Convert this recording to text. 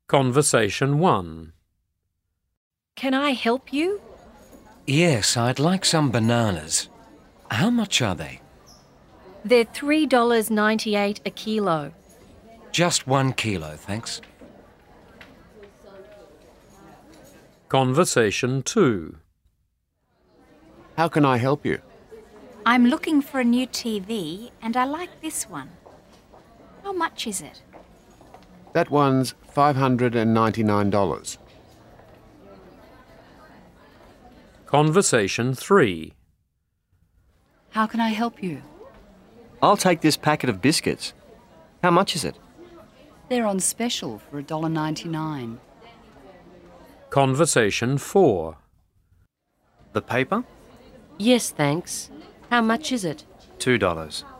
Conversation 1. Can I help you? Yes, I'd like some bananas. How much are they? They're $3.98 a kilo. Just 1 kilo, thanks. Conversation 2. How can I help you? I'm looking for a new TV and I like this one. How much is it? That one's $599. Conversation 3. How can I help you? I'll take this packet of biscuits. How much is it? They're on special for $1.99. Conversation 4. The paper? Yes, thanks. How much is it? $2.